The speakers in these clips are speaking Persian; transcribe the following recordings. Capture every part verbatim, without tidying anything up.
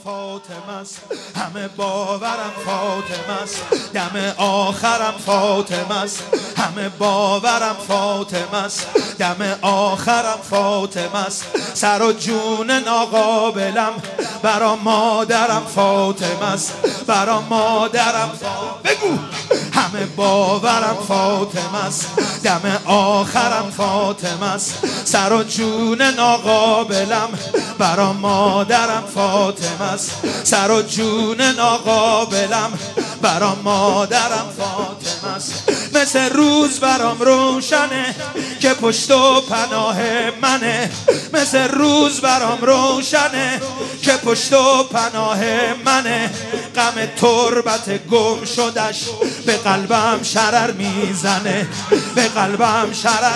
فاطمه است، همه باورم فاطمه است، دم آخرم فاطمه است، همه باورم فاطمه است، دم آخرم فاطمه است، سر و جون ناقابلم برا مادرم فاطمه است، برا مادرم فاطمه. بگو همه باورم فاطمه است، دم آخرم فاطمه است، سر و جون ناقابلم برا مادرم فاطمه است، سر و جون ناقابلم برا مادرم فاطمه است. مثل روز برام روشنه که پشت و پناه منه، مثل روز برام روشنه که پشت و پناه منه، غم تربت گم شدش به قلبم شرر میزنه، به قلبم شرر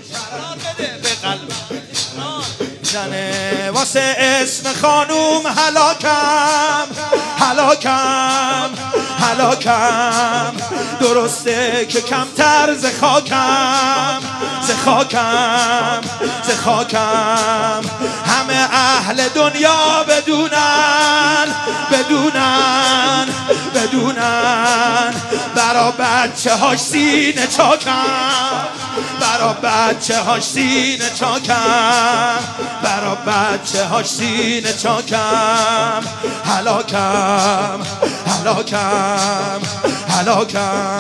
به قلبم زنه. واسه اسم خانوم هلاکم هلاکم هلاکم، درسته که کمتر ز خاکم ز خاکم ز خاکم، همه اهل دنیا بدونن بدونن بدونن، برا بچه هاش سینه چاکم، برا بچه هاش سینه چاکم، برا بچه هاش سینه چاکم، هلاکم هلاکم هلاکم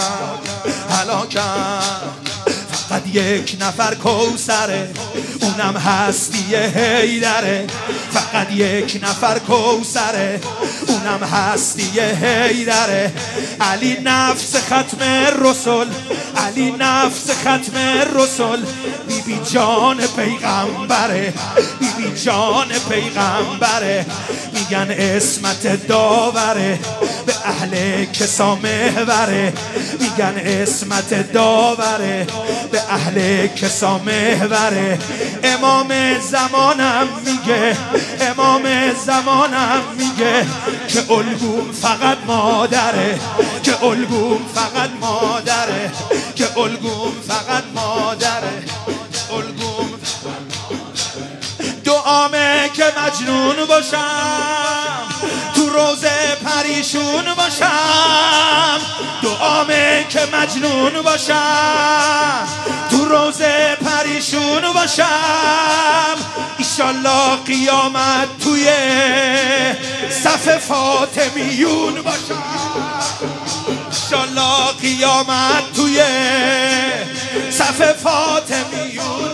هلاکم. فقط یک نفر کوثره اونم هستی حیدره، فقط یک نفر کوثره اونم هستی حیدره. علی نفس ختم رسول، علی نفس ختم رسول، بی بی جان پیغمبره، بی بی جان پیغمبره. میگن اسمت داوره به اهل کسا محوره، میگن اسمت داوره به اهل کسا محوره. امام زمانم میگه، امام زمانم میگه که الگوم فقط مادره، که الگوم فقط مادره، که الگوم فقط مادره، الگوم دعامه که مجنون باشم تو روزه پریشون باشم، دعامه که مجنون باشم تو روزه پریشون باشم. ایشالله قیامت توی صف فاطمیون باشم، ایشالله قیامت توی صف فاطمیون.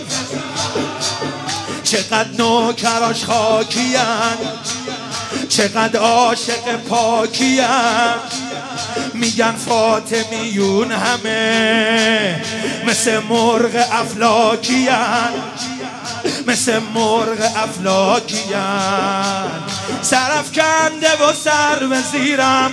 چقدر نوکراش خاکیان، چقدر عاشق پاکیان، میگن فاطمیون همه مثل مرغ افلاکیان، مثل مرغ افلاکیان. سرف کنده و سر و زیرم،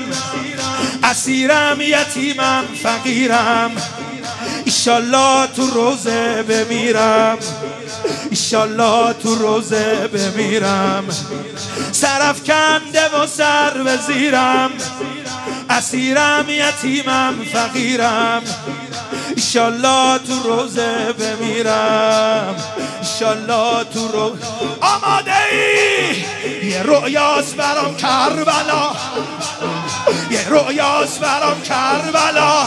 اسیرم یتیمم فقیرم، ایشالله تو روزه بمیرم، ایشالله تو روزه بمیرم. سرف کنده و سر و زیرم، اسیرم یتیمم فقیرم، ایشالله تو روزه بمیرم، ایشالله تو روزه. آماده ای یه رؤیاست برام کربلا، یه رؤیاست برام کربلا،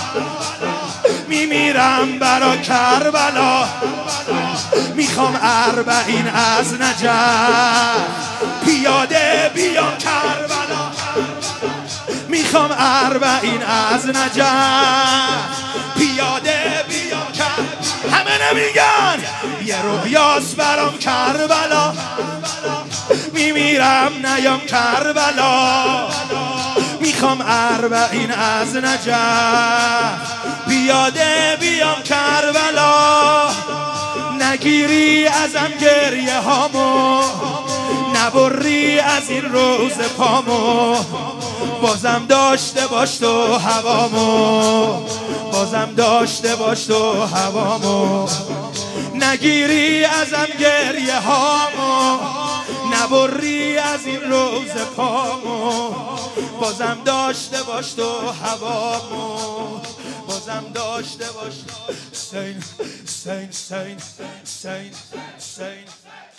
میمیرم برا کربلا، میخوام اربعین از نجف پیاده بیام کربلا، میخوام اربعین از نجف پیاده بیام کربلا. همه نمیگن یه رویاست برام کربلا، میمیرم نیام کربلا، میخوام اربعین از نجف پیاده بیام کربلا. نگیری ازم گریه هامو، نبری از این روز پامو، بازم داشته باش تو هوامو، بازم داشته باش تو هوامو. نگیری ازم گریه هامو، نبری از این روز پامو، بازم داشته باش تو هوامو، بازم داشته باش. سین سین سین سین سین